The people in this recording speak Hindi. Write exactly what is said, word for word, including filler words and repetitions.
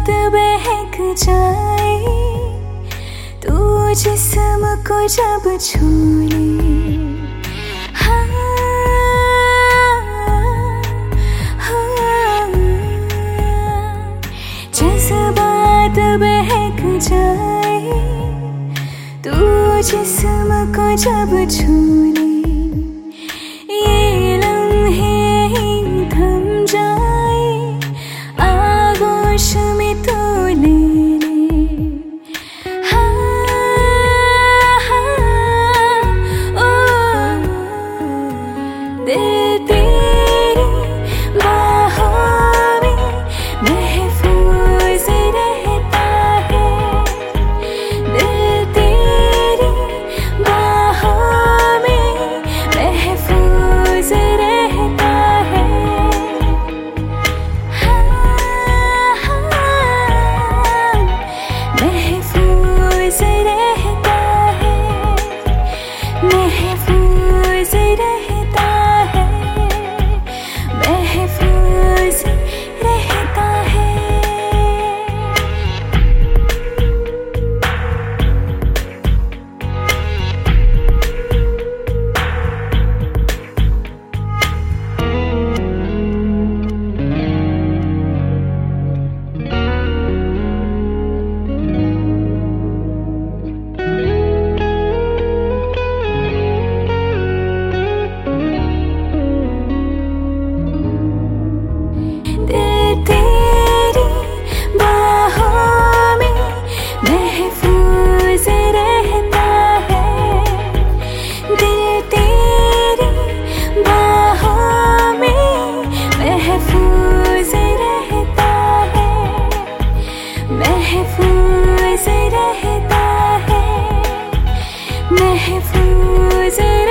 जज्बात बहक जाए, तू जिस्म को जब छू ले। हाँ, हाँ, जज्बात बहक जाए, तू जिस्म को जब छू ले। ये लम्हे ही थम जाए, आगोश में तू ले ले। हाँ, हाँ, ओ, दिल तेरी बाहों में महफूज रहता है। दिल तेरी बाहों में महफूज रहता है। हाँ, हाँ, महफूज रहता है, महफूज रहता है, महफूज रहता है। दिल तेरी बाहों में महफूज रहता है। दिल तेरी बाहों में महफूज रहता है, महफूज रहता है, महफूज